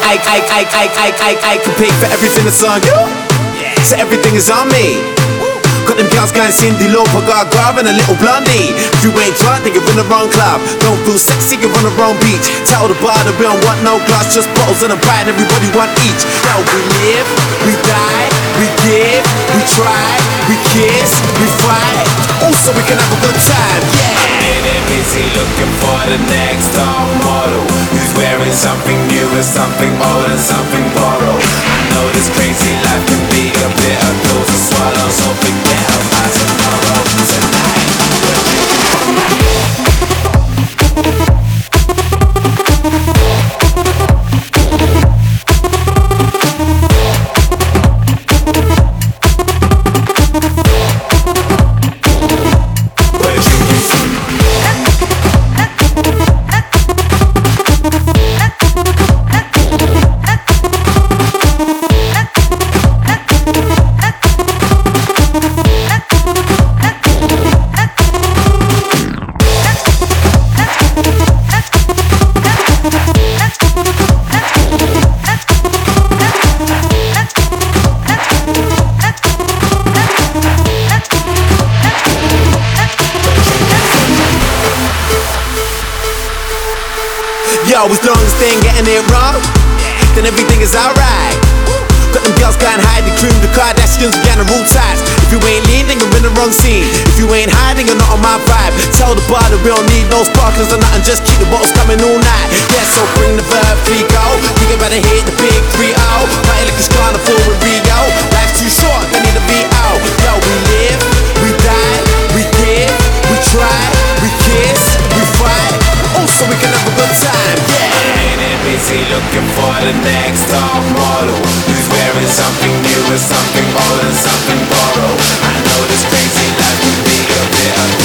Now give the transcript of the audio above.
I can pay for everything that's on you, so everything is on me. Got them girls going Cindy Lauper, got Grab and a little blondie. If you ain't drunk, then you're in the wrong club. Don't feel sexy, you're on the wrong beach. Tell the bar that we don't want no glass, just bottles and a bite, and everybody want each. Yo, we live, we die, we give, we try, we kiss, we fight. Also, we can have a good time, yeah. I'm in busy looking for the next top model who's wearing something new and something old and something borrowed. I know this crazy life can be a bit of pills to swallow, so forget about tomorrow. Tonight, we're Yo, as long as they ain't getting it wrong, then everything is alright. Got them girls going hide, the cream, the Kardashians, we got the rule ties. If you ain't lean, then you're in the wrong scene. If you ain't hiding, you're not on my vibe. Tell the bar that we don't need no sparklers or nothing, just keep the bottles coming all night. Yeah, so bring the verb, free go. You can better hit the big 3-0. Party like it's carnival with Rio. Life's too short, they need a VO. Yo, we live, we die, we give, we try, we kiss, we fight. Also, we can have a good time, yeah. I'm in busy looking for the next top model who's wearing something new and something old and something borrowed. I know this crazy life can be a bit of